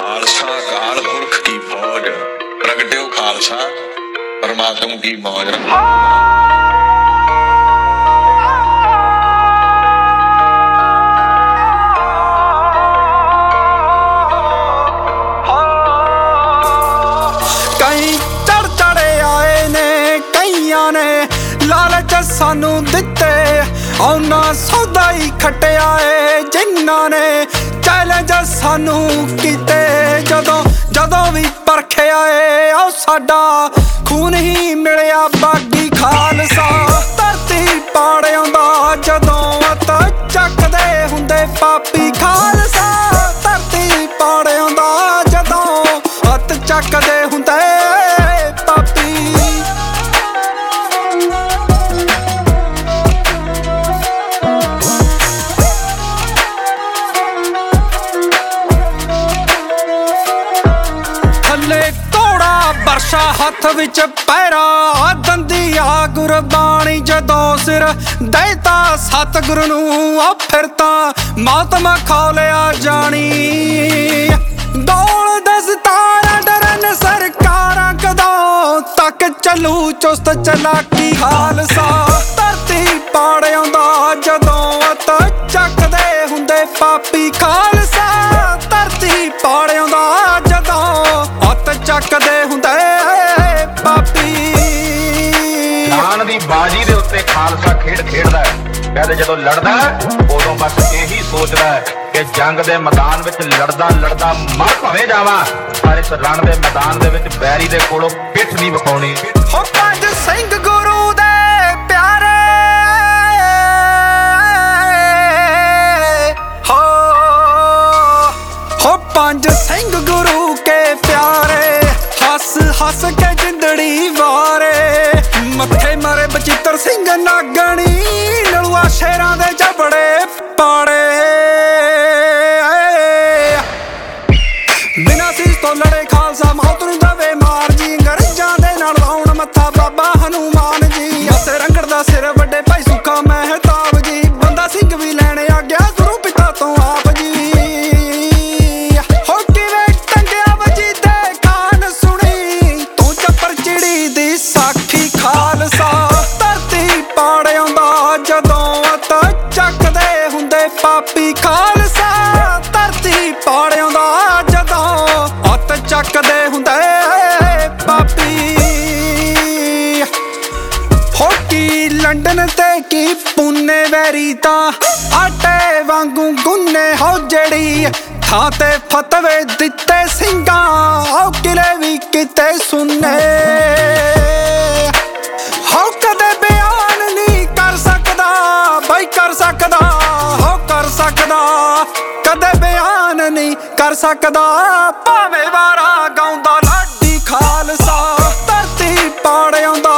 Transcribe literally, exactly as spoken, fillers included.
खालसा काल पुरख की फौज, प्रगट्यो खालसा परमात्म की मौज। कई चढ़ चढ़े आए ने कईयां ने लालच सानू दिते, औना सौदा ही खटिया है जिन्हां ने चैलेंज सानू कीते। जदों जदों भी परखिया है ओ साडा खून ही मिलिया बागी खालसा। धरती पाड़ आउंदा जदों अत चकदे हुंदे पापी खालसा। धरती पाड़ आउंदा जदों अत चकदे हुंदे पापी। बरशा हथ विच पैरा दंदिया गुरबाणी जदों सिर देता सतगुरु नू फिर तां मातम खौलिया जानी। दौड़ दस्तारा डरन सरकारां कदों तक चलू चुस्त चलाकी खालसा। धरती पाड़ आउंदा जदों अत चकदे हुंदे पापी खालसा। धरती पाड़ आउंदा जदों अत चकदे हुंदे पापी। जान दी बाजी दे उत्ते खालसा खेड खेडदा है। कहदे जदों लड़दा उदों बस यही सोचदा है कि जंग दे मैदान विच लड़दा लड़दा मर भवे जावां, पर इस रण दे मैदान दे विच बैरी दे कोलों पिठ नहीं विखाउणी। हो पंज सिंह गुरु दे प्यारे हो हो पंज सिंह गुरु के प्यारे हस हस के जिंदड़ी वारे। मत्थे मारे बचित्र सिंह नागणी नलुआ शेरां दे जबड़े पाड़े। बिना सीस तो लड़े खालसा मौत नूं दवे मार जी। अंग्रेजां दे नाल लाउण मत्था बाबा हनुमान जी। बसे रंगड़ दा सिर वड्डे भाई सुखा महताब जी। बंदा सिंह भी लैणे आ गया गुरु पिता तो आप जी। हो किवें टंगिया वजीदे खान सुनी तू चप्पर चिड़ी दी साखी खालसा। धरती पाड़ आउंदा जदों अत चकदे हुंदे पापी खालसा। धरती पाड़ आउंदा जदों अत चकदे हुंदे पापी। हो की लंडन ते की पुणे वैरी तां आटे वांगू गुन्ने हो जड़ी थां ते फतवे दिते सिंघां हो किले भी किते सुन्ने। हो कदे बयान नहीं कर सकदा बई कर सकदा हो कर सकदा कदे बयान नहीं कर सकदा भावें वारा गाउंदा लाडी खालसा। धरती पाड़ आउंदा